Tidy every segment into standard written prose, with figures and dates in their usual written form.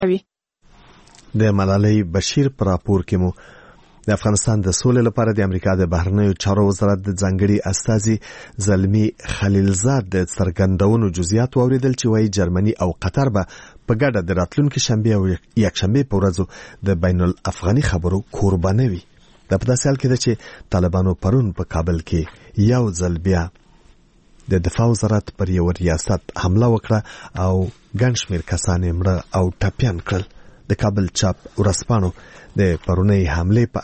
د ملالۍ بشیر پر راپور کې مو د افغانستان د سولې لپاره د امریکا د بهرنیو چارو وزارت د ځانګړي استازي زلمی خلیلزاد د څرګندونو جزئیات واوریدل چې وايي جرمني او قطر به په ګډه د راتلونکي شنبه او یکشنبه په ورځو د بین الافغاني خبرو قرباني وي. د په داسې حال کې ده چې طالبانو پرون په کابل کې یو ځل بیا د دفاع وزارت پر یو ریاست حمله وکړه او ګڼ شمېر کسان یې مړه او ټپیان کړل. د کابل چاپ ورځپاڼو د پرونی حمله په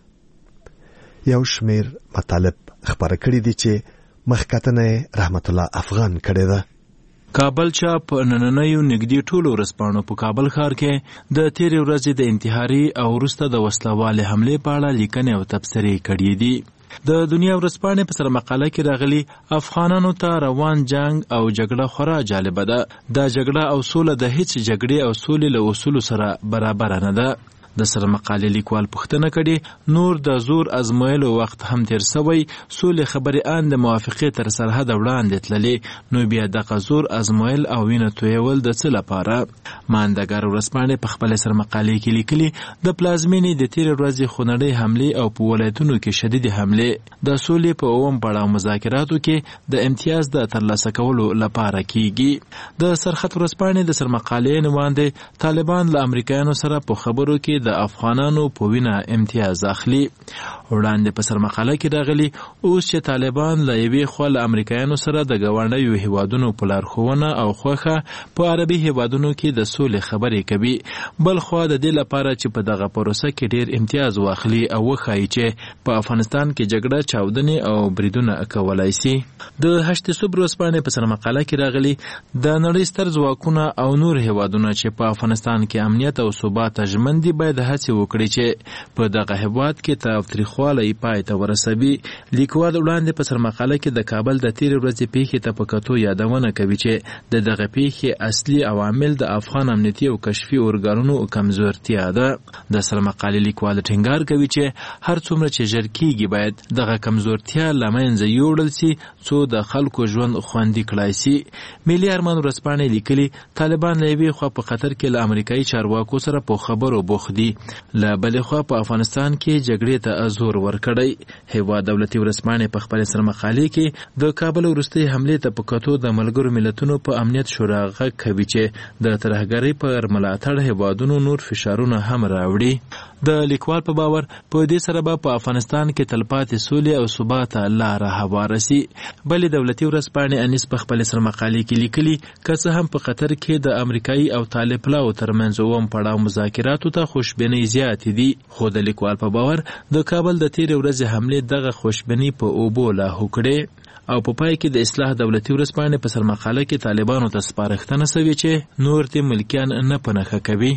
اړه یو شمېر مطالب خبره کړي دي چې مخکتنه رحمت الله افغان کړي ده. کابل چاپ نننیو نږدې ټولو ورځپاڼو په کابل ښار کې د تیرې ورځې د انتحاري او وروسته د وسلوالې حملې په اړه لیکنې او تبصرې کړي دي. د دنیا ورځپاڼې په سره مقاله کې راغلي افغانانو ته روان جنگ او جګړه خورا جالبه ده. دا جګړه او سوله د هیڅ جګړې او سولې له اصولو سره برابر نه ده. د سره مقالې لیکوال پوښتنه کړي نور د زور ازمایلو وخت هم تیر سوی سولې خبرې ان د موافقې تر سرحد وړاندې تللې نو بیا د زور ازمایل او وینه تویول د څه لپاره. ماندګار ورځپاڼې په خپل سره مقالې کې لیکلي د پلازمینې د تیر ورځې خونړۍ حمله او په ولایتونو کې شدید حمله د سولې په اوم پړاو مذاکراتو کې د امتیاز د ترلاسه کولو لپاره کیږي. د سرخط ورځپاڼې د سره مقالې نوانده طالبان له امریکایانو سره په خبرو کې د افغانانو په وینا امتیاز اخلي. وړاندې په سر مقاله کې راغلي اوس چې طالبان له یوې خوا له امریکایانو سره د ګاونډیو هیوادونو په لارښوونه او خوښه په عربي هیوادونو کې د سولې خبرې کوي، بل خوا د دې لپاره چې په دغه پروسه کې ډیر امتیاز واخلي او وښایي چې په افغانستان کې جګړه چاودنې او بریدونه کولای شي. د هشت صبح ورځپاڼې په سر مقاله کې راغلي د نړۍ ستر ځواکونه او نور هیوادونه چې په افغانستان کې امنیت او ثبات ژمن دي باید هڅه وکړي چې په دغه هیواد کې تاوتریخوالی پای ته ورسوي. لیکوال وړاندې په سر مقاله کې د کابل د تیر ورځې پیښې ته په کتو یادونه کوي چې د دغه پیښې اصلي عوامل د افغان امنیتي او کشفي ارګانونو کمزورتیا ده. د سر مقالې لیکوال ټینګار کوي چې هر څومره چې ژر کیږي باید دغه کمزورتیا له منځه یوړل شي څو د خلکو ژوند خوندي کړای شي. ملي ارمان ورځپاڼې لیکلي طالبان له یوې خوا په قطر کې له امریکایي چارواکو سره په خبرو بوخت دي، له بلې خوا په افغانستان کې جګړې ته زور ورکړی. هیواد دولتي ورځپاڼې په خپل سر مقالې کې د کابل وروستۍ حملې ته په کتو د ملګرو ملتونو په امنیت شورا غږ کوي چې د ترهګرۍ پر ملاتړ هیوادونو نور فشارونه هم راوړي. د لیکوال په باور په دې سره به په افغانستان کې تلپاتې سولې او ثبات لاره هواره شي. بلې دولتي ورځپاڼې انیس په خپل سر مقالې کې لیکلي که څه هم په قطر کې د امریکایي او طالب پلاو ترمنځ اوم پړاو مذاکراتو ته خوشبینۍ زیاتې دي، خو د لیکوال په باور د کابل د تیرې ورځې حملې دغه خوشبینۍ په اوبو لاهو کړې. او په پای کې د اصلاح دولتي ورځپاڼې په سر مقاله کې طالبانو ته سپارښتنه شوې چې نور دې ملکیان نه په نښه کوي.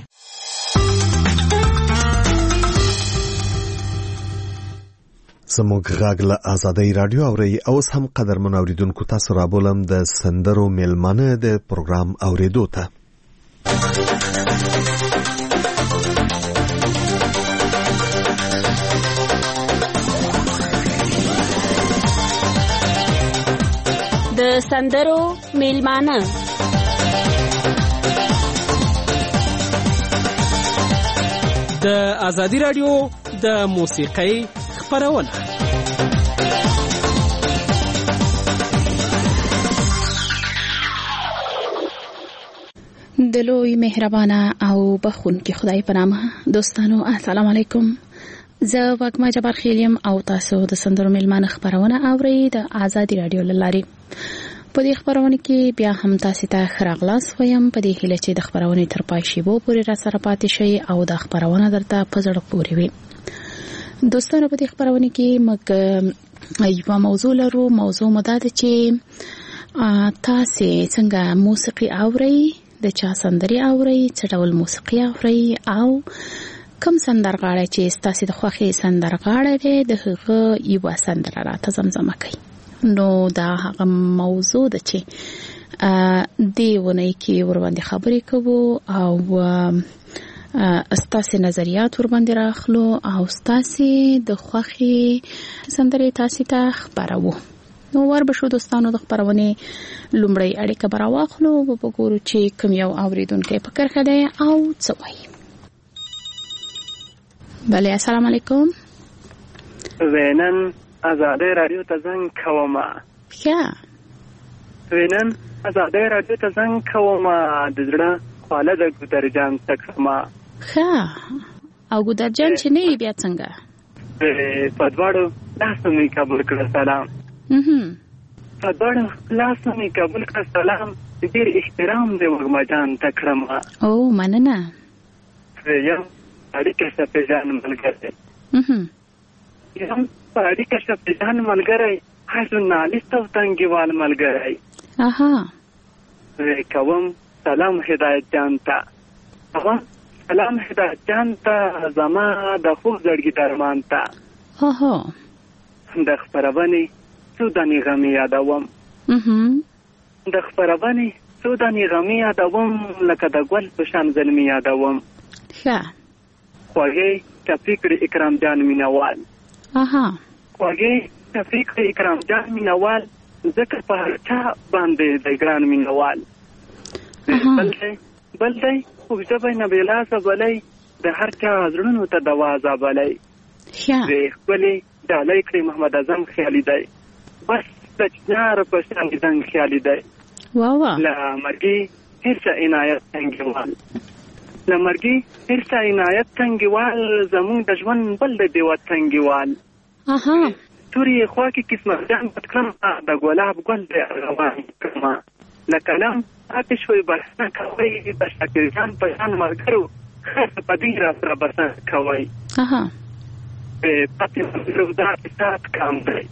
زموږ غږ له آزادۍ راډیو اوري. اوس هم قدرمن اوریدونکو تاسو رابولم د سندرو میلمانه د پروګرام اوریدو ته. د سندرو میلمانه د آزادۍ راډیو د موسیقۍ خپرونه. د لوی مهربانه او بخښونکي خدای په نامه دوستانو السلام علیکم. زه واګما جبار خیلیم او تاسو د سندرو میلمانه خپرونه اورئ د آزادۍ راډیو لاري. په دې خبرونه کې بیا هم تاسو ته خراغلاس ویم په دې هیله چې د خبرونه تر پای شي وو پورې را سره پاتې شي او د خبرونه درته په زړه پورې وي. دوستانو په دې خبرونه کې موږ یو موضوع لرو. موضوع مدته چې تاسو څنګه موسیقي اورئ، د چا سندري اورئ، څه ډول موسیقي اورئ او کوم سندرغاړی چې تاسو د خوښي سندرغاړی دی د هغه یو سندره راته زمزمه کوي. نو دا هغه موضوع ده چې دی ونی کې ورباندې خبرې کوو او استاسي نظریات ورباندې راخلو او استاسي د خوخي سندرې تاسو ته خبرو. نو وربشو دوستانو د خبرونه لومړی اړیکه براواخلو او وګورو چې کوم یو اوریدونکو په کرخه دی او څه وایي. بله السلام علیکم. وینن آزادی رادیو ته زنګ کوم. ښه وینن آزادی رادیو ته زنګ کوم د زړه خاله د ګودرجان تکما. ښه او ګودرجان چې نه بیا څنګه په دواړو لاسو می قبول کړ سلام. په دواړو لاسو می قبول کړ سلام. ډیر احترام دی وګما جان تکړم. او مننه. یم اړیکه شپجان ملګری. یم اړیکه شپجان ملګری. ژورنالیست او تنګیوال ملګری. اها کوم سلام هدایت جان ته. سلام هدایت جان ته زما د خوب زړګي درمان ته. اها د خبرونه سودانی غمی یادوم. د خبرونه سودانی غمی یادوم لکه د ګل په شان زلمی یادوم. ښه خوږی تفکر اکرام جان مینوال. اها خوږی تفکر اکرام جان مینوال ځکه په هر چا باندې د ګران مینوال. بل دی خوږژبی نبیلاسه بلی د هر چا زړونو ته دوازه بلی. د ښکلې ډالۍ کړی محمد اعظم خیالي دی. بس د چنار په شان زنګ خیالي دی. له مرګي هرڅه عنایت تنګیوال. له مرګي هرڅه عنایت تنګیوال زمونږ د ژوند بل د دیوت تنګیوال. تورې خوا کې قسمت جان پتکرم د ګلاب ګل د روان کړم. له کلم آتش وی بسنه کوي د شاکر جان په شان ملګرو خیر په دې را سره بسنه کوي. پاتې روزا کې سات کم دی.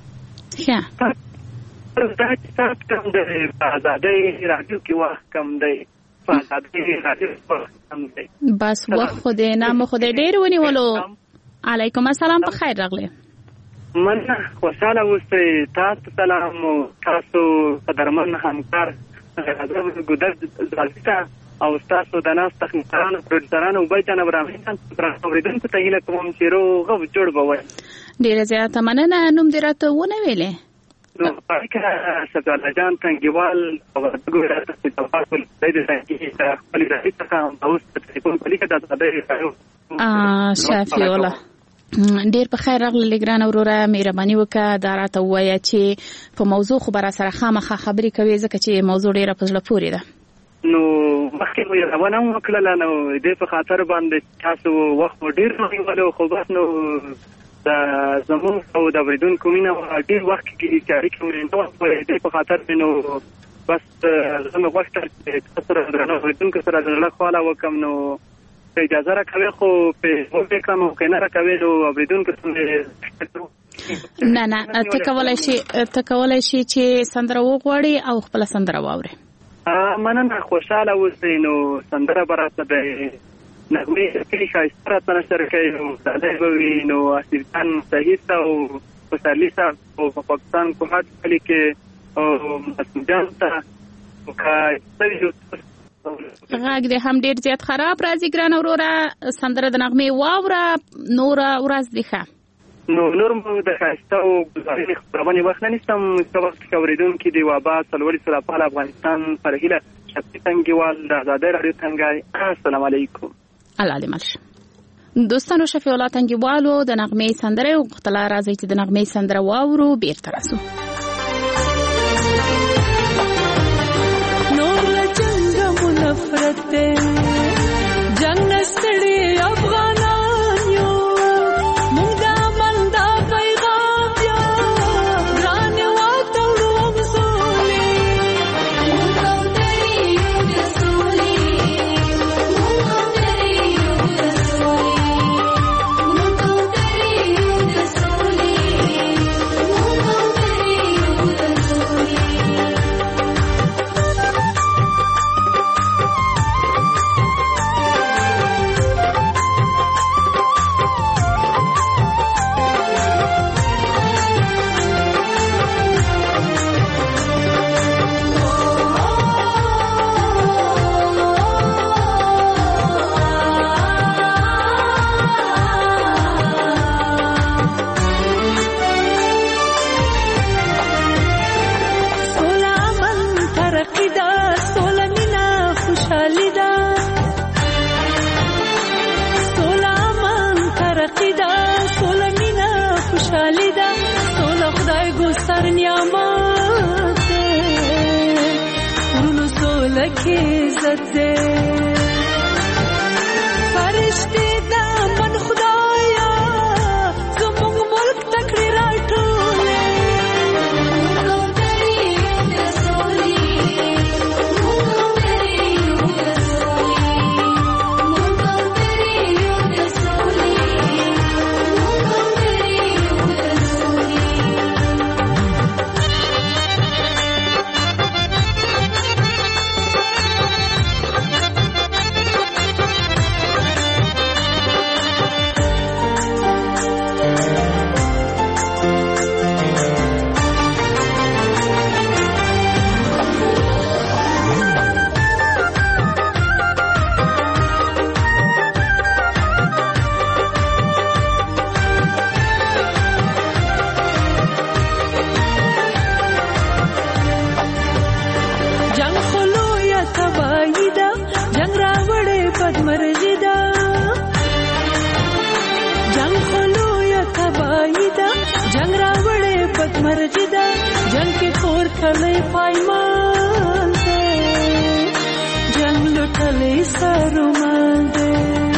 روزا کې سات کم دی. په آزادۍ رادیو کې وخت کم دی. په آزادۍ رادیو کې وخت کم دی. بس وخت خو دې نام خو دې ډېر ونیولو. علیکم السلام په خیر راغلی. مننه خوشحاله اوسئ. تاسو سلام او تاسو قدرمن همکار ګودر زالتا او تاسو د ناس تخنیکانو پروډوسرانو وبای جان ابراهیم خان اوریدونکو ته هیله کوم چې روغ جوړ بوي. ډیره زیاته مننه. نوم دې راته ونه ویلې؟ نو پاکه سبحان جان تنګیوال او ګورا ته په خپل دې ځکه خپل دې څخه اوس په ټلیفون کې دا شافي الله ډیر په خیر راغلی لګران اوروره مهرباني وکړه دا راته ووایه چې په موضوع خو برا سره خامخا خبرې کوي ځکه چې موضوع ډیره په زړه پورې ده. نو مخکې مې روانه وکړله نو دې په خاطر باندې تاسو وخت ډیر ونیولو خو بس نو د زموږ او د اوریدونکو مینه ډیر وخت کې اړیکې مې نو دې په خاطر نو بس زموږ وخت تاسو سره درنو اوریدونکو سره د الله خواله وکم نو اجازه راکوي خو په وګړي کوم کنه راکوي نو اوریدونکو څنګه نه ته کولای شي چې سندره وغوړي او خپل سندره واوري. مننه خوشاله اوسئ. نو سندره براته د نغمه کې ښایسته راته شرکې نو دلایوي نو اسیران صحیح او پسالیسا او پاکستان کو هات کلی کې او مسجد ته وکای غاګ دې هم ډیر زیات خراب راځي ګران اوروره. سندره د نغمه واوره نور ورځ دی ښه. نو نور مو د خاصه او ظاهري خبرونه وخت نه نستم څو وخت اوریدونکو دی وابا سلوري سره په افغانستان پر هیله شپې تنګیوال د آزادۍ رادیو څنګه. السلام علیکم. الله دې ملش. دوستانو شفیع الله تنګیوالو د نغمه سندره او خپل راځي چې د نغمه سندره واورو بیرته راسو. नफरत जंग नस्ड़ी अफगानान यो मुंगा मंदा पैगाम यो रान वातरू रसूली मुंगा तेरी रसूली मुंगा तेरी रसूली मुंगा तेरी रसूली मुंगा तेरी سرمل دے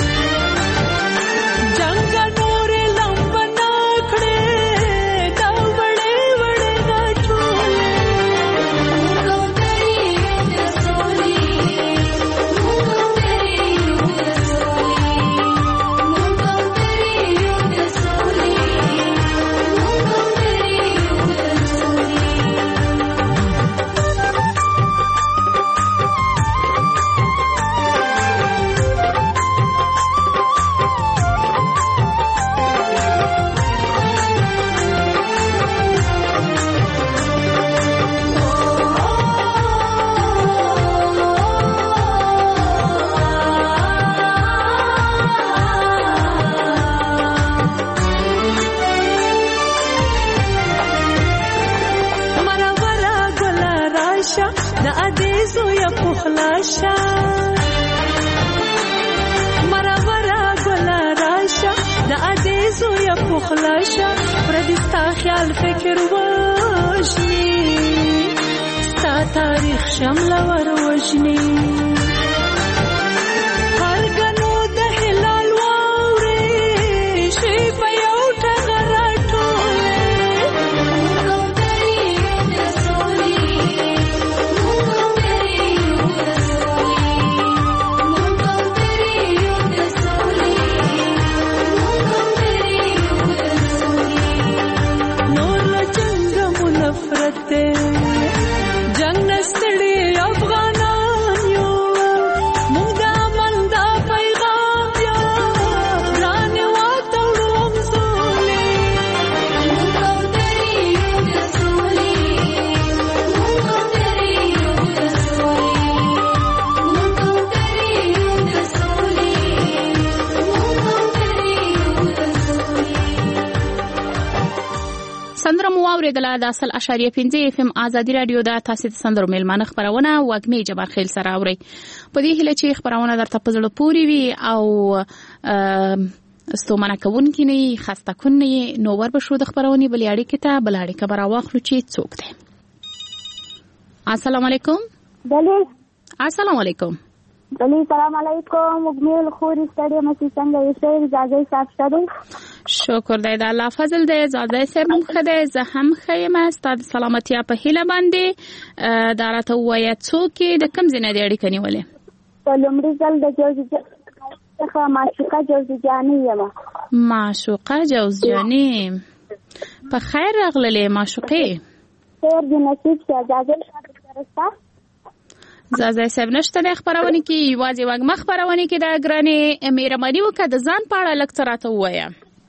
جنگ نور لمبنا کھڑے دا بڑے بڑے دا چولے مونگو تری یوگ سولی مونگو تری یوگ سولی مونگو تری یوگ سولی مونگو تری یوگ سولی پخلاشا مرورا گلا راشا دا عزیزو یا پخلاشا پردستا خیال فکر وشنی ستا تاریخ شمل ور وشنی هرگنو دا حلال واوری شی پیو ٹغرا ٹولے مونگو تری یوگ سولی مونگو تری یوگ سولی مونگو تری یوگ سولی مونگو تری یوگ سولی نور لجنگ منفرت دے جنگ نستڑی افغانان یو مونگ دا من دا پیغام یا ران واتوڑو امزولی مونگو تری یوگ سولی مونگو تری یوگ سولی مونگو تری یوگ سولی مونگو تری یوگ سولی سندره مو اوریدله د 100.5 FM آزادي رادیو د تاسو د سندرو میلمانه خبرونه وګمې جبار خیل سره اوري په دې هله چې خبرونه درته په زړه پوري وي او ستومنه کوونکې نه خسته کونې نو ور به شو د خبرونه بلې اړیکې ته بل اړیکه برا واخلو چې څوک دی. السلام علیکم. بله السلام علیکم. بله سلام علیکم. وګمې خوري ستړي مې څنګه یې شي اجازه صاحب شته. شکر دی د الله فضل دی زاده صاحب مخده زه هم خیم ستاسو سلامتیا په هیله باندې دا راته وایي څوک د کم ځای دی اړیکه نیولې په لومړي ځل د جوزجان څخه معشوقه جوزجاني یم. معشوقه جوزجاني په خیر راغلې معشوقه. خیر دې نصیب شه اجازه درسته. زاده صاحب نشته د خبرونه کې یوازې وګ خبرونه کې د ګرانې مېرمنۍ وکړه د ځان په اړه لکه راته وایي.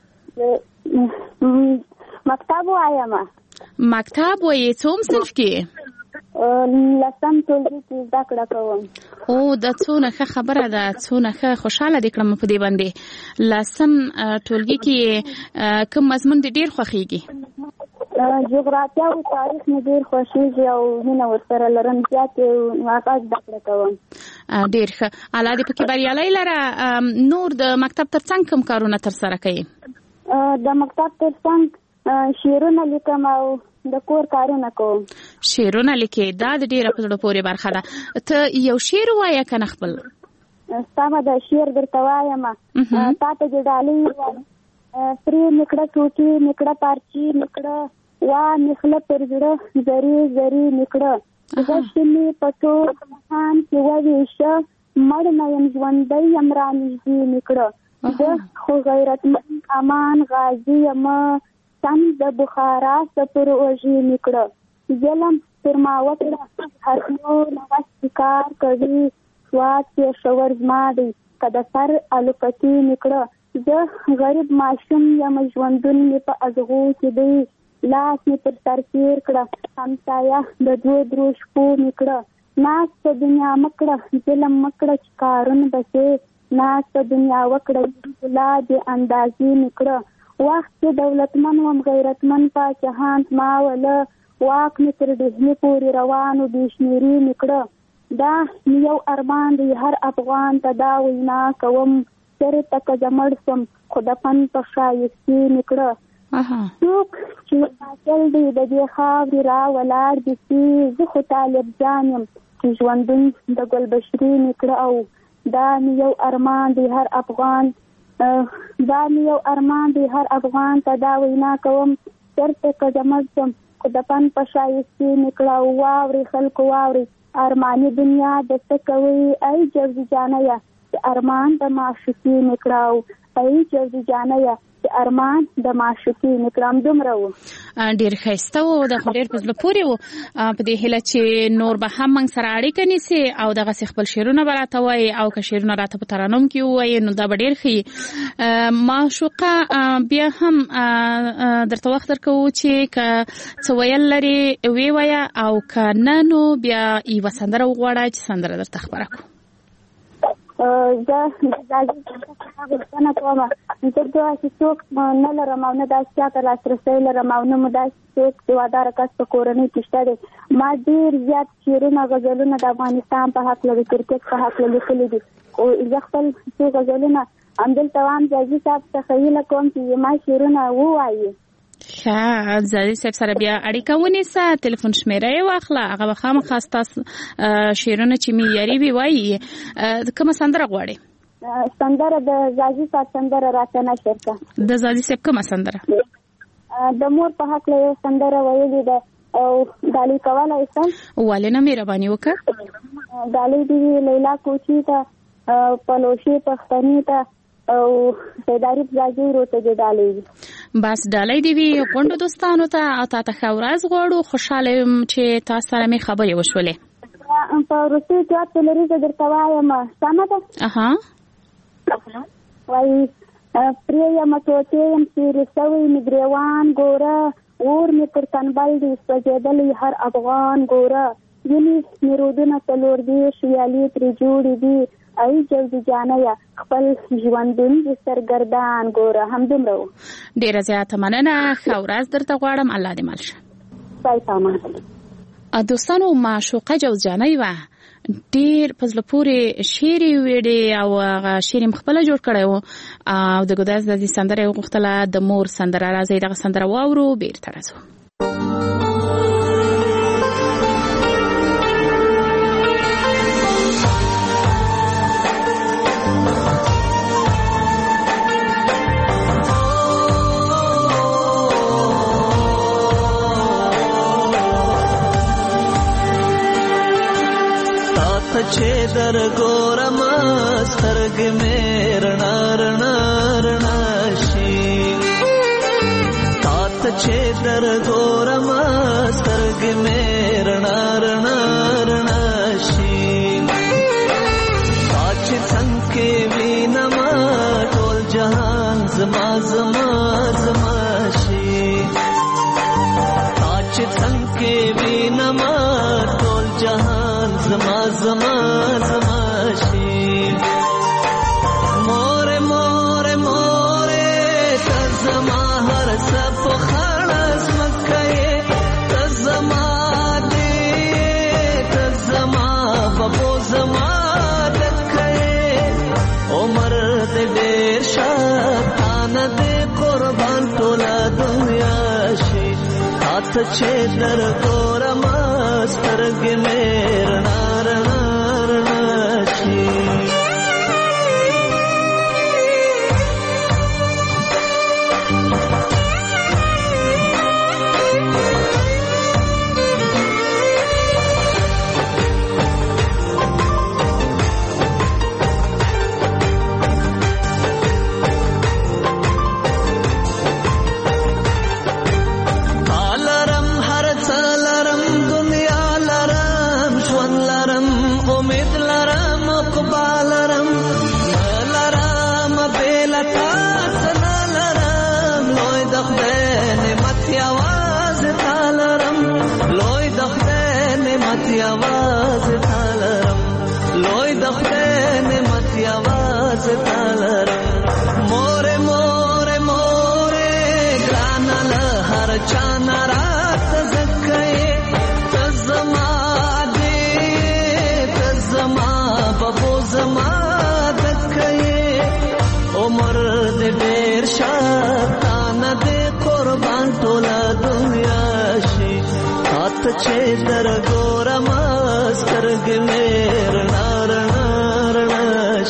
مکتب وایم. مکتب وایي څوم صنف کې؟ لسم ټولګي کې زده کړه کوم. او د څونه ښه خبره ده څونه ښه خوشاله دي کړم په دې باندې. لسم ټولګي کې کوم مضمون دې ډیر خوښیږي؟ جغرافیا او تاریخ مې ډیر خوښیږي او مینه ورسره لرم زیات هغه زده کړه کوم. ډیر ښه. الله دې پکې بریالۍ لره. نور د مکتب ترڅنګ کوم کارونه ترسره کوي؟ د مکتب ترڅنګ شعرونه لیکم او د کور کارونه کوم. شعرونه لیکي دا د ډیره په زړه پورې برخه ده. ته یو شعر وایې کنه خپل؟ سمه ده شعر درته وایم. تا ته د ډالۍ پرې نکړه ټوټې نکړه پارچې نکړه وا نخله پر زړه زری زری نکړه غشمې پټو خان کې وویشه مړ نه یم ژوندی یم رانږدې نکړه زه خو غیرتمند امان غازي یم سم د بخارا سپر وژې نکړه ظلم پر ما وکړه هر نو نوس کار کوي سواد پېښور زما دی که د سر الوپتې نکړه زه غریب ماشوم یم ژوندون مې په ازغو کې دی لاس مې پر سر تېر کړه همسایه د 2 شپو مې کړه ناز په دنیا مکړه ظلم مکړه چې کارونه بسې ناز په دنیا وکړه ګلا دې اندازې مې کړه وخت کې دولتمن وم غیرتمن پاچاهان ما وله واک مې تر ډهلي پورې روانو بې شمېرې مې کړه دا یو ارمان دی هر افغان ته دا وینا کوم چېرته که زه مړ شم خو دفن په ښایستې مې کړه څوک چې حاصل دی د دې خاورې را ولاړ دي چې زه خو طالب جان یم چې ژوندون د ګلبشرې مې کړه او دا مې یو ارمان دی هر افغان ته دا وینا کوم چرته که زموږ شم خو د فن په شایستې مې کړه واورې خلکو واورې ارماني دنیا د څه کوي ای جوزي جانیه چې ارمان د معشوقې مې کړه ای جوزي جانیه چې ارمان د معشوقې مې کړه دومره و. ډېر ښایسته و د ډېر په زړه پورې و په دې هیله چې نور به هم موږ سره اړیکه نیسي او دغسې خپل شعرونه به راته وایي او که شعرونه راته په ترانوم کې ووایي نو دا به ډېر ښه وي. معشوقه بیا هم درته وخت درکوو چې که څه ویل لرې ویې وایه او که نه نو بیا یوه سندره وغواړه چې سندره درته خپره کړو. زه غوښتنه کوم زه داسې څوک نه لرم او نه داسې چاته لاسرسی لرم او نه مو داسې څوک سواداره کس په کورنۍ کې شته دی. ما ډېر زیات شعرونه غزلونه د افغانستان په هکله د کرکټ په هکله لیکلي دي خو زه خپل څو غزلونه همدلته وایم زاهدي صاحب څخه هیله کوم چې زما شعرونه ووایي. ښه زاهدي صاحب سره بیا اړیکه ونیسه تلیفون شمیره یې واخله هغه به خامخا ستاسو شعرونه چې معیاري وي وایي. کومه سندره غواړې؟ سندره د زاهدي صاحب سندره راته نشر کړه. د زاهدي صاحب کومه سندره؟ د مور په هکله یو سندره ویلې ده او ډالۍ کولی شم؟ ولې نه مهرباني وکړه. ډالۍ دې وي لیلا کوچي ته پلوشې پښتنې ته او سیداري پلازي وروته دې ډالۍ وي. بس ډالۍ دې وي غونډو دوستانو ته او تا ته ښه ورځ غواړو. خوشحاله یم چې تاسو سره مې خبرې وشولې. په روسي جواب لري زه درته وایم سمه ده؟ وایي پرې یم توتې یم سیرې سوی مې ګریوان ګوره اور مې پر تنبل دی سوځېدلی هر افغان ګوره ځینې مې رودونه څلور دېرش ویالې ترې جوړې دي ای جوزي جانیه خپل ژوندون دې سرګردان ګوره همدومره و. ډېره زیاته مننه ښه ورځ درته غواړم الله دې مل شه. دوستانو معشوقه جوزي جانۍ وه ډېر په زړه پورې شعر یې ویډې او هغه شعر یې خپله جوړ کړی و او د ګداز د دې سندره یې وغوښتله د مور سندره. راځئ دغه سندره واورو بېرته راځو. چې در ګورم سترګې مې رڼا رڼا رڼا شي تا ته چې در ګورم سترګې مې رڼا رڼا رڼا شي تا چې څنګه وینم ټول جهان زما زما زما شي تا چې څنګه وینم ټول جهان زما زما زما شي مور مور مور ته زما هر څه په خلاص مکه ته زما دې ته زما بابو زما دکه عمر دې ډېر شاتان دې قربان ټول دنیا شي هاته چې در ګورم سترګې مې رڼا رڼا رڼا شي چې در ګورم سترګې مې رڼا رڼا رڼا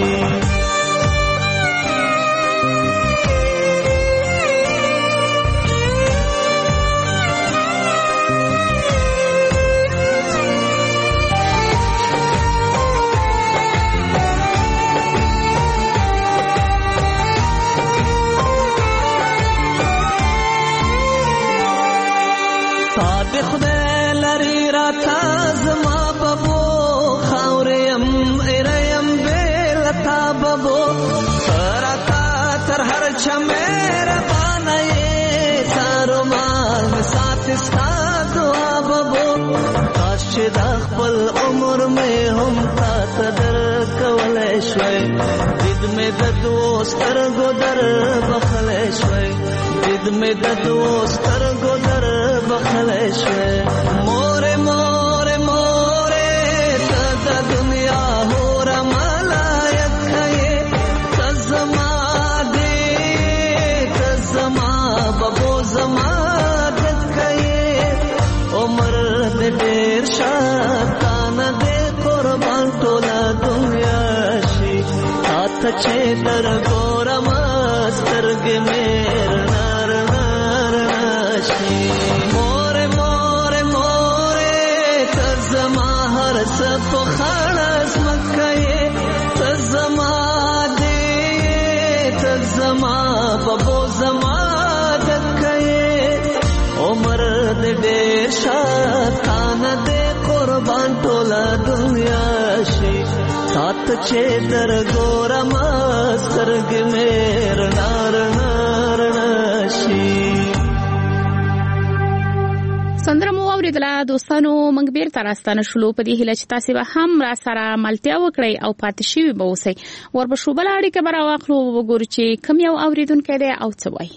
چې د خپل عمر مې هم تا ته درکولی شوی دید مې د دوسترګو در بخلی شوی دید مې د دوسترګو در بخلی شوی مورې مورې مورې ته د دنیا هوره ملایک یې ته زما دې ته زما ببو زما عمر دې ډېر شاتان دې قربان ټوله دنیا شي هاته چې در ګورم سترګې مې رڼا شي مورې مورې مورې ته زما هر څه په خړه ځمکه یې ته زما دې ته زما ببو زما دکه یې عمر دې ډېر شاتان دې قربان ټوله دنیا شي سات چې در ګورم سترګې مې رڼا شي. سندره مو اوریدله دوستانو، موږ بیرته راستانه شولو په دې هیله چې تاسو به هم را سره ملتیا وکړئ او پاتې شوي به اوسئ. وربشو بل اړیکه به راواخلو وګورو چې کوم یو اوریدونکی دی او څه وایي.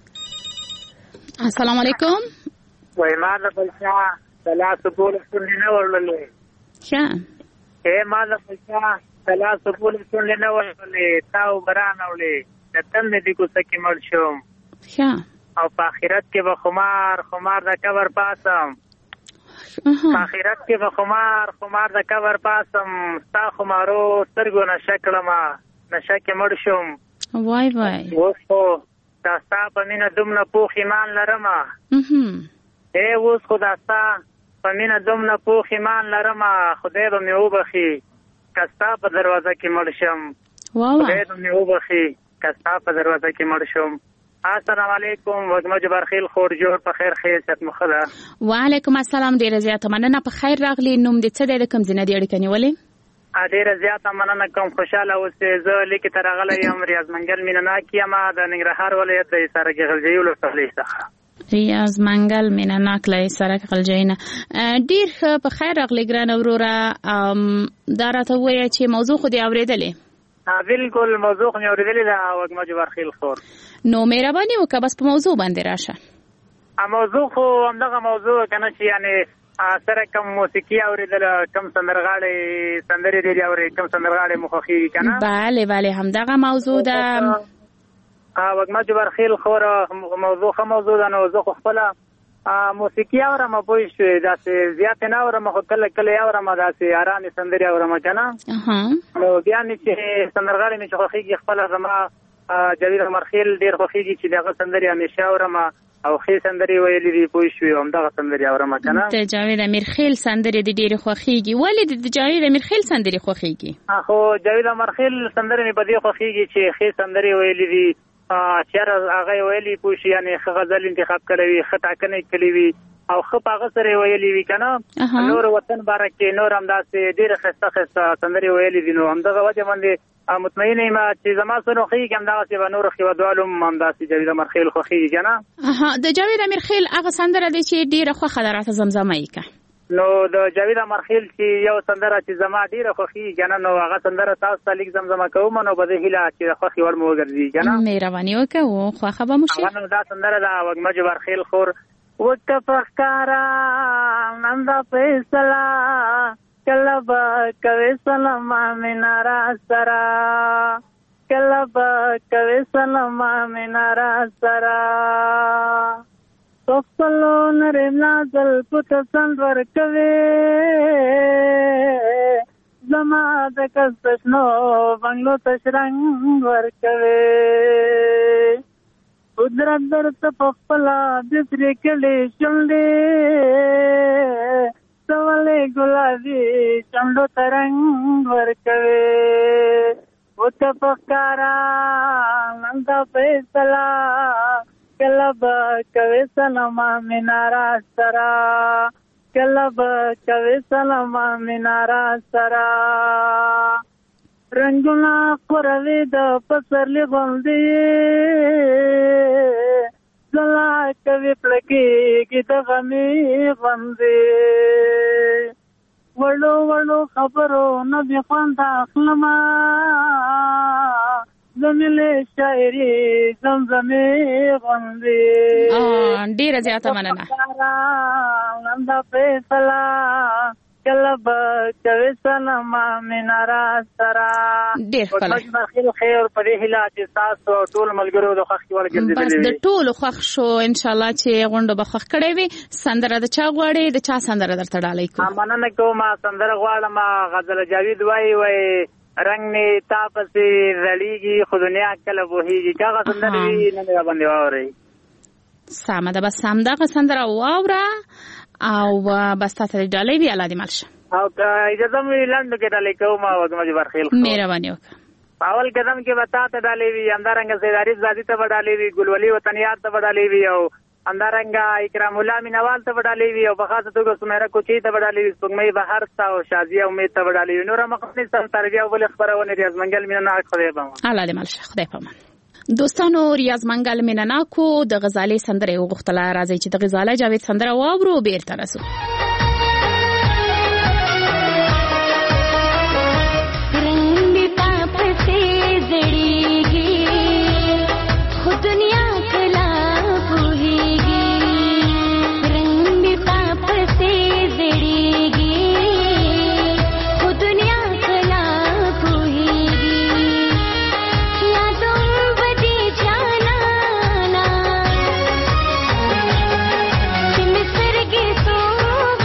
السلام علیکم. وای ما د بلچا ثلاث بول سننه ورللې ښه ما د بلچا ثلاث بول سننه ورللې تاو بران اولې د تل دې کو سکه مړ شوم ښه او په آخرت کې به خمار د قبر پاسم په آخرت کې به خمار د قبر پاسم ستا خمارو سترګو نشه کړم نشه کې مړ شوم. وای وای اوس خو دا ستا په مینه دومره پوخ ایمان لرم اوس خو دا ستا په مینه دومره پوخ ایمان لرم خدای به مې وبخي که ستا په دروازه کې مړ شم خدای به مې وبخي که ستا په دروازه کې مړ شم. السلام علیکم وګمه جبر خیل خور جوړ په خیر خیریت مخده. وعلیکم السلام. ډیره زیاته مننه. په خیر راغلی. نوم دې څه دی؟ د کوم ځای نه دې اړیکه نیولې؟ ډیره زیاته مننه کوم. خوشاله اوسې. زه لیکې ته راغلی یم ریاض منګل مینناک یم د ننګرهار ولایت د سرک غلجیو ولسوالۍ څخه. ریاض منګل مینناک له سرک غلجینا. ډیر په خیر راغلی ګران وروره. دا راته وایي چې موضوع خو دې اورېدلې؟ بالکل موضوع مې اورېدلې ده وګمه جبر خیل خور. نو مهرباني وکړه بس په موضوع باندې راشه. موضوع خو همدغه موضوع کنه چې یعنی سره کوم موسیقي اوریدل کوم سندرغاړي سندري دی اوري کوم سندرغاړي مخخي کنه. bale bale همدغه موضوع ده. وګما جبر خیل خور موضوع ده نو زه خپل موسیقي اورم په شوي داسې زیات نه اورم خو کله اورم داسې آرامي سندري اورم کنه. نو بیا مې چې سندرغاړي مې خوخيږي خپل زما جوید مرخیل ډیر خوخيږي چې دغه سندري همیشه اورم او خې سندري ویلې دی پوه شوې هم دغه سندري اورم کنه. ته جاوید امیرخیل سندري د ډیر خوخيږي. ولې د جاوید امیرخیل سندري خوخيږي؟ خو جاوید امرخیل سندري مې بدی خوخيږي چې خې سندري ویلې دی چیر هغه ویلې پوه شي یعنی غزل انتخاب کړی خطا کنه کړی او خپاغه سره ویلې وی کنه. نور وطن بارکه نور هم داسې ډیر خسته سندري ویلې دي. نو هم دغه وجه باندې مطمئن یم چې زما سره خو یې کوم داسې به نور خو دوالم هم داسې جاوید امرخیل خو خې کنه. د جاوید امرخیل هغه سندره دي چې ډیره خوخه درته زمزمه یې کا. نو د جاوید امرخیل چې یو سندره چې زما ډیره خوخي کنه نو هغه سندره تاسو ته لیک زمزمه کوم نو به هیله چې خوخي ور مو ګرځي کنه. مهرباني وکړه خوخه به مو شي. نو دا سندره دا وګمه جبر خیل خور وکفکارا نند فیصلا کلب کوي سلام مینارا سرا کلب کوي سلام مینارا سرا توفلو نرم نازل پت سندور کوي زما د کسشنو بنگلو تشرنګ ورکوي قدرت درته په خپله د سرې کړې شونډې سولې ګلابي شونډو ته رنګ ورکوي اوته په ښکارا نن دا فیصله کله به کوې سلامه مینه راسره کله به کوې سلامه مینه راسره رنګونه خوروي د پسرلي غوندې زلا کوي پړکېږي د غمې غوندې وړو وړو خبرو نه بې خونده اخلمه زميلې شاعري زمزمې غوندې ډېره زیاته مننه نن دا فیصله کله به کوې سلامه مینه راسره ډېر ښکلی خیر په دې هیله چې ستاسو ټول ملګرو د خوښ وړ ګرځېدلي بس د ټولو خوښ شو انشاءالله چې غونډه به خوښ کړې وي سندره د چا غواړې د چا سندره درته ډالۍ کوم مننه کوم سندره غواړم غزل جاوید وای رنگ نه تا پسې رړیږي خو دنیا کله وهیږي هغه سندره وی نه باندې واوري سمه ده بس همدغه سندره واوره او بس تاسو ډالۍ وی الله دې مالشه او اجازه مې لاندې کې ډالۍ کوم او کومه برخیل مهرباني وکړه اول قدم کې وتا ته ډالۍ وی اندرنګ سیداری زادي ته ډالۍ وی ګلولي وطنیار ته ډالۍ وی او اندرنګ اکرام الله مینوال ته ډالۍ وی او بخاطر توګه سمیرا کوچی ته ډالۍ وی سپګمې بهر تا او شازیه امید ته ډالۍ وی نور مخنی سم تربیه ول خبرونه ریاض منګل مینه خدای پامه الله دې مالشه خدای پامه دوستانو ریاض منګل مینناکو د غزالې سندره وغوښتله راځي چې د غزاله جاوید سندره واورو بیرته رسو तो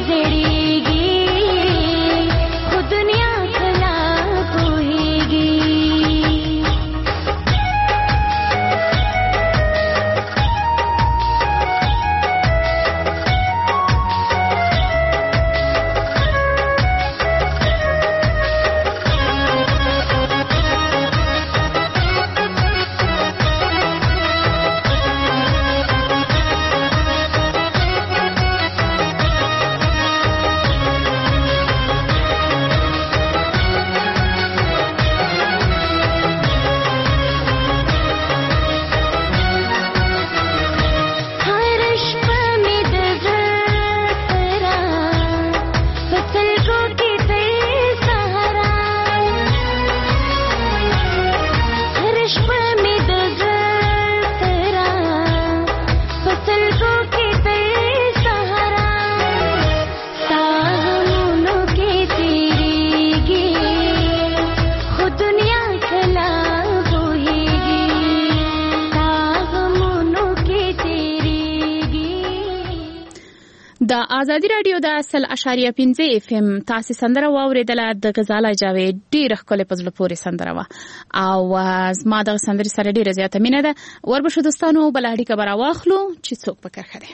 तेरीगी खुद दुनिया खला होएगी د آزادی رادیو د 100.5 اف ام تاسو سندره واوریدله د غزاله جاوید ډیره ښکلې په زړه پورې سندره وه او زما د سندرې سره ډیره زیاته مینه ده. وربشو دوستانو بل اړیکه به راواخلو چې څوک په کرښه دی.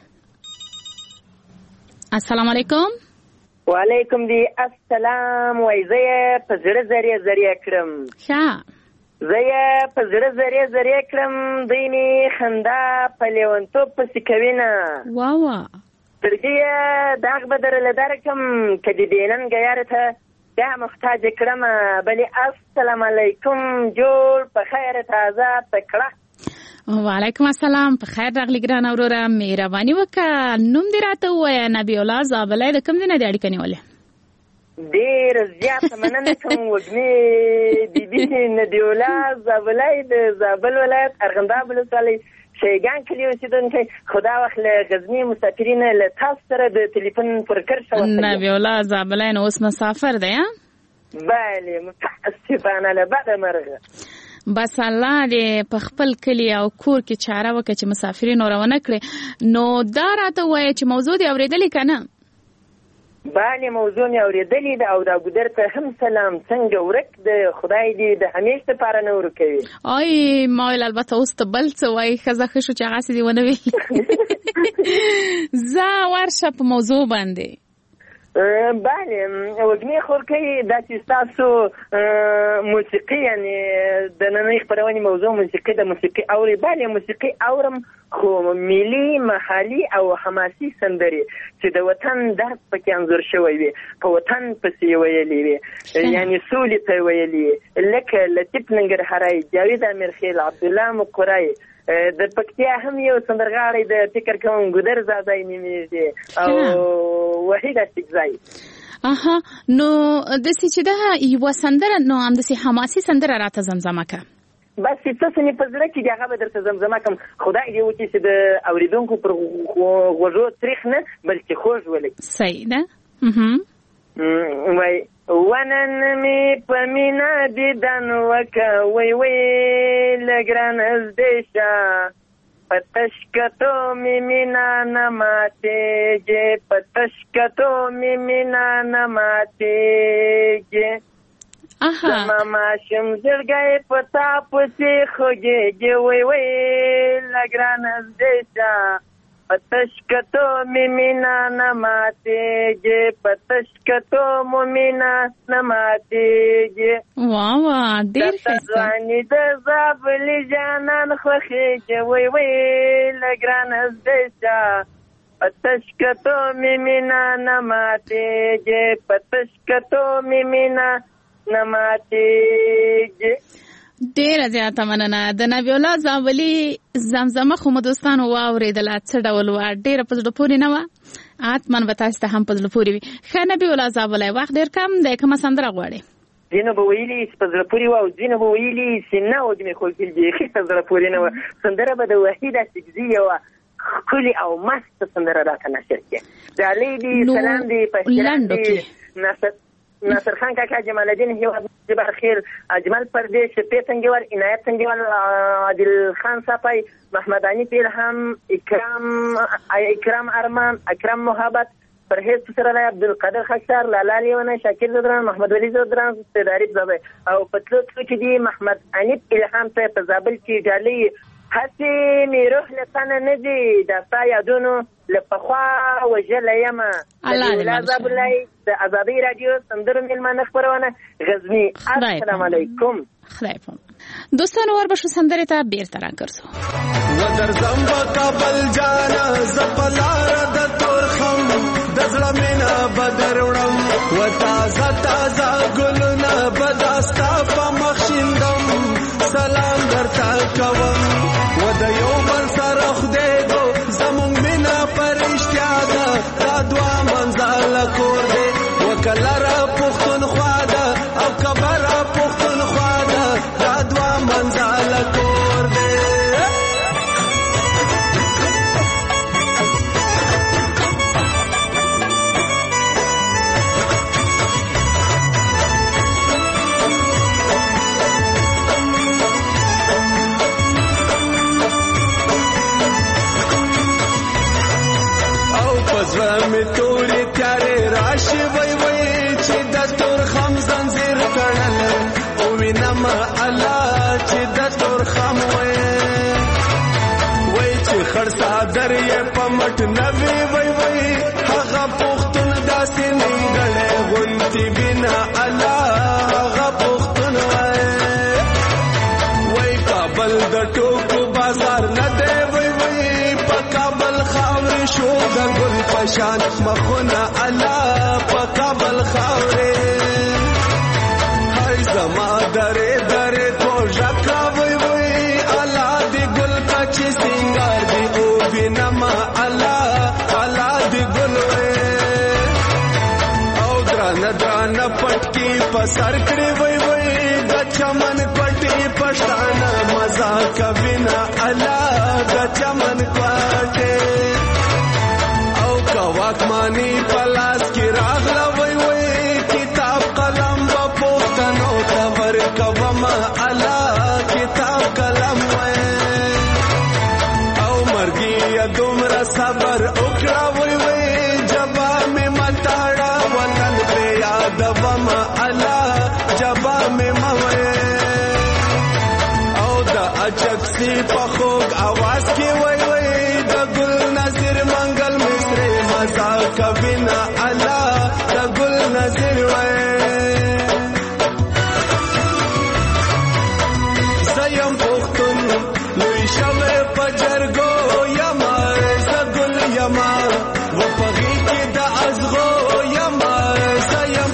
السلام علیکم. وعلیکم دی السلام. وای زه په زړه زری کړم ښه زه په زړه زری کړم دیني خندا په لیونتوب پسې کوي نه واوا ترجیه داغ بدر لدارکم که دی دینن گیارته بیا محتاج کرم بلی السلام علیکم جوړ په خیر تازه پکړه. وعلیکم السلام. په خیر راغلی ګران اوروره مهرباني وکړه نوم دې راته ووایه. نبی الله زابلی د کوم ځای نه دې اړیکه نیولې؟ ډېر زیاته مننه کوم وږمې بیبي نبی الله زابلی د زابل ولایت ارغنداب ولسوالۍ شیګان کلی اوسیدونکی خدا وخت له غزنی مسافرین له تاسو سره د ټلیفون پر کرښه وصل. نبی الله زابلی نو اوس مسافر دی ها؟ بله متاسفانه له بده مرغه. بس الله دې په خپل کلی او کور کې چاره وکړي چې مسافرین ورونه کړي. نو دا راته وایي چې موضوع دې اورېدلې که نه؟ بله موضوع مې اورېدلې ده او دا ګودر ته هم سلام څنګه ورک د خدای دې د همیش دپاره نه ورکوي. آی ما ویل البته اوس ته بل څه وایي ښځه ښه شو چې هغسې دې ونه ویل. زه ورشه په موضوع باندې. بله وږمې خورکۍ دا چې ستاسو موسیقي یعنې د نننۍ خپرونې موضوع موسیقي د موسیقي اوري. بله موسیقي اورم خو ملي محلي او حماسي سندرې چې د وطن درد پکې انځور شوی وي په وطن پسې ویلې وي یعنې سولې ته ویلې لکه لطیف ننګرهاری جاوید امیرخیل عبدالله مقرای د پکتیا هم یو سندرغاړی د فکر کوم ګودر زادی نومیږي او وحید استقزای. اها نو داسې چې دا یوه سندره نو همداسې حماسي سندره راته زمزمه که بس څه څه مې په زړه کې دي هغه به درته زمزمه کړم. خدای دې وکړي چې د اورېدونکو پر غوږو تریخ نه بلکې خوږ ولګي. صحیح ده. وای ونن می په مینا دیدن وکه وی لګران زدیشا پتشکتو می مینا نماتیږي پتشکتو می مینا نماتیږي زما ماشم زړګی پتا پسې خوږېږي وی لګران زدیشا پتشکتو میمینا نماتیږي پتشکتو مومینا نماتیږي. واوا ډېر ښه. ځواني د زابلي جانان خوښېږي وی لګرانه زدیشه پتشکتو میمینا نماتیږي پتشکتو میمینا نماتیږي. ډیره زیاته مننه. د نبی الله زابلی زمزمه خو مو دوستانو واورېدله څه ډول وه ډیره په زړه پورې نه وه حتما به تاسو ته هم په زړه پورې وي. ښه نبی الله زابلی وخت ډېر کم دی کومه سندره غواړې؟ ځینو به ویلي چې په زړه پورې وه او ځینو به ویلي چې نه وږمې خوږېږي بیخي په زړه پورې نه وه. سندره به د وحید استقزي یوه ښکلې او مسته سندره راته نشر کړې. ډالۍ دي سلام دي په احترام دي ناصر خان کاکا جمال الدین هیواد جبر خیل اجمل پردیش شفیع تنگیوال عنایت تنگیوال عادل خان صافی محمد عنی پیلهم اکرام ارمان اکرم محبت پرهیز پسرلی عبدالقادر خاکسار لالا لیونه شاکر زدران محمد ولی زدران استداري زبې او په تلو چې دی محمد انیب الهام ته په زابل کې ډالۍ هسې مې روح له تنه نه دي د ستا یادونو له پخوا وژلی یم د ازادۍ راډیو سندرو میلمانه خپرونه غزني. السلام علیکم. خدای پام دوستانو وربشو سندرې ته بیرته راګرځو. ودرځم په کابل جانا زپلار د تورخم د زړه مینا بدر وړم و تازه تازه ګلونه بداستا په مخ شیندم سلام درته کوم و د یو بل سره خدای دو زمونږ مینا پرشتیا ده دا دوه منزله کور دی و کله را پښتونخوا ده او کبره پښتونخوا ده دا دوه منزله کور دی. زړه مې تورې تیارې راشي وای وای چې د تورخم زنځیر تړلی او وینم الله چې د تورخم وای چې خړ څادر یې په مټ نه وي وای وای هغه پښتون داسې نیمګړی غوندې وینه الله هغه پښتون وای کابل د ټوکو بازار نه دی وای وای په کابل خاورې شو د ګل پشان مخونه الله په کابل خاورې هاي زما درې درې کوژه کوي وای الله دې ګل پچې سنگار دی او وینما الله الله دې ګل او درانه پټکی په سر کړې وای وای د چمن پټي پښتانه مزا کوي نه الله د چمن پټي واکمانی پلاس کی راغلا وای وای کتاب قلم و پښتنو ته ورکوم الله کتاب قلم وای او مرګي دومره صبر وکړه وای وای جبا می متاړه وطن په یاد وم الله جبا می موي او د اچکسي په خوږ आवाज کې وای وای د ګل نظر منګل مصری مزا کوینا الله د ګل نظر وای زیم پختون لوی شوه پجرګو یما زګل یما و پغی کې د ازغو یما زیم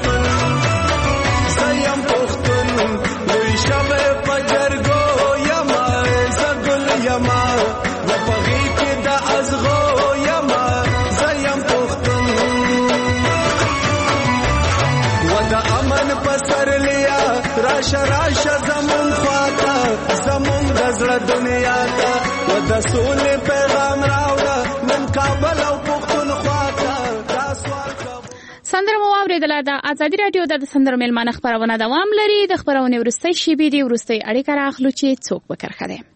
پختون لوی شوه پجرګو یما زګل یما و پغی کې د ازغو یما زیم پختون و د امن پسر لیا راشه زمون خواتا زمون دزړه دنیا تا و د سولې پیغام راوړه نن کابل او پښتونخوا ته دا سوال سندره مو واورېدله. د ازادي راډیو د سندرو میلمانه خپرونه دوام لري. د خپرونې وروستۍ شیبې دي وروستۍ اړیکه راخلو چې څوک به کرښه دی.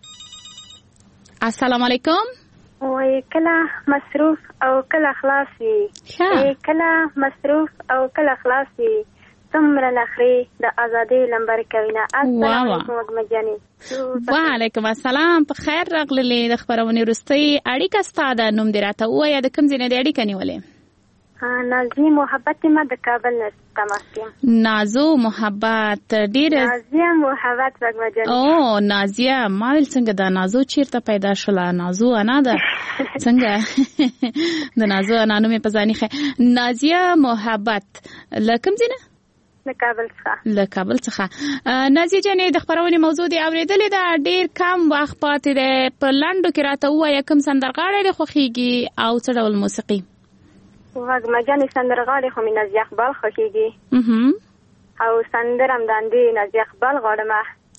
السلام علیکم. وای کله مصروف او کله خلاصي کله مصروف او کله خلاصي څومره لخري د ازادي لمبر کوینه. السلام علیکم وګمجاني. وعلیکم السلام. په خیر راغللې. د خبرونې وروستۍ اړیکه ستاده نوم دې راته ووایه د کوم ځای نه دې اړیکه نیولې؟ نازي محبت ما د کابل نه تماس کوم. نازو محبت ډېر نازیه محبت وګمجاني. او نازیه ما ویل څنګه دا نازو چیرته پیدا شوله؟ نازو انا ده څنګه د نازو انا نوم په ځاني خې. نازیه محبت لکم ځای نه؟ له کابل څخه. نازیه جانې د خبرونې موضوع دی اورېدلې ده. ډېر کم وخت پاتې دی. په لنډو کې راته ووایه کوم سندرغاړی دې خوښېږي او څه ډول موسیقي؟ وګمجاني سندرغاړی خو مې نازیه اقبال خوښېږي او سندره هم داندې نازیه اقبال غواړم.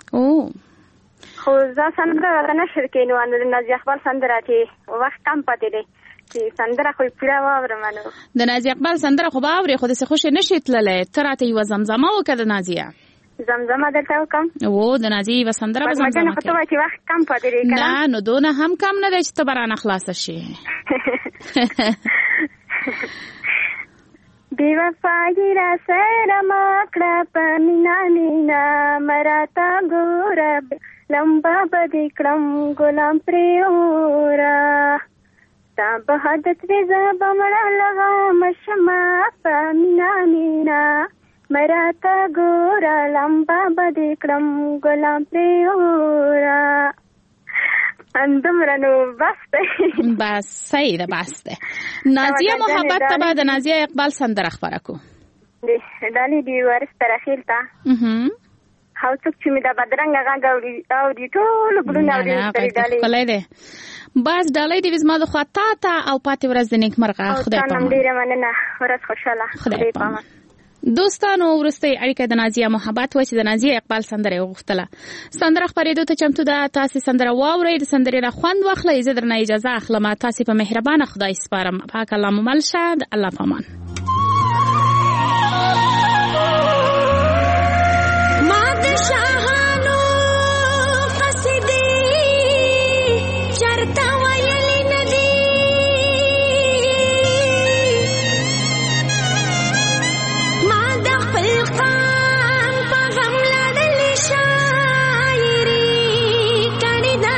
خو زه سندره راته نه شر کوي نو نازیه اقبال سندره چې وخت کم پاتې دی چې سندره خو پوره واورم. نو د نازیه اقبال سندره خو به اورې خو داسې خوشې نشي تللی. ته راته یوه زمزمه وکړه د نازیه. زمزمه درته وکړم؟ د نازیه یوه سندره به زمزمه کړې. خو ته وایې چې وخت کم پاتې دی که نه؟ نو دونه هم کم نه دی چې ته به رانه خلاصه شي. بی وفایی را سره مکړه په مینا مینا مراته ګوره لمبا بدې کړم ګلام پرې اوره تا به حدت وې زه به مړه لغم شمه په مینا مینا مراته ګوره لمبا بدې کړم ګلام پرې اوره. اندمره نو بس دی. بس صحیح ده بس ده. نازیه محبت ته به د نازیه اقبال سندره خپره کو. ډالۍ دی ورسته رخیل ته هاو څوک چې مې د بدرنګه غږ اوري ټول ګلونه اوري ډالۍ ښکلی دی. بس ډالۍ دې زما د خوا تا ته او پاتې ورځ د نیکمرغه. خدای پامان. ډېره مننه. ورځ خوشحاله. خدای پامان. دوستانو وروستۍ اړیکه د نازیه محبت و چې د نازیه اقبال سندره وغوښتله. سندره خپرېدو ته چمتو ده. تاسې سندره واورئ، د سندرې نه خوند واخلئ. زه درنه اجازه اخلم. تاسې په مهربانه خدای سپارم. پاک الله مو مل شه. د الله پامان. ما د شاهانو قصیدې چرته ویلې نه دي، ما د خپل قام په غم لړلې شاعري کړې ده.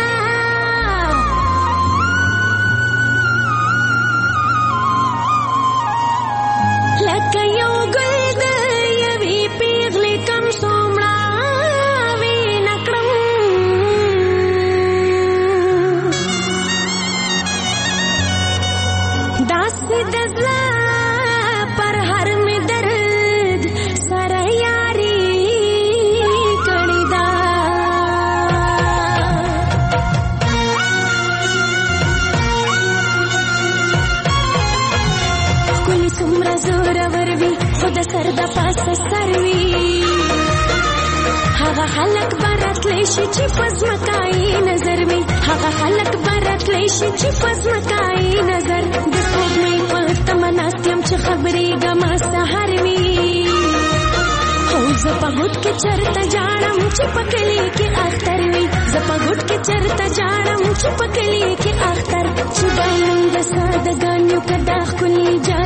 لکه یو ګل د یوې پیغلې کم څومره وینه کړم، داسې د زړه پر هر مې درد سره یاري کړې ده. ښکلي څومره زورور وي خو د سر د پاسه سر وي، هغه خلک به راتلی شي چې په ځمکایي نظر وي، هغه خلک به راتلی شي چې په ځمکایي نظر. د سپوږمۍ په تمه ناست یم چې خبرېږمه سهار وي، خو زه په ګوټ کې چرته جاړم چې په کلي کې اختر وي، زه په ګوټ کې چرته جاړم چې په کلي کې اختر. چې دا نوم د سادګانو که دا ښکلي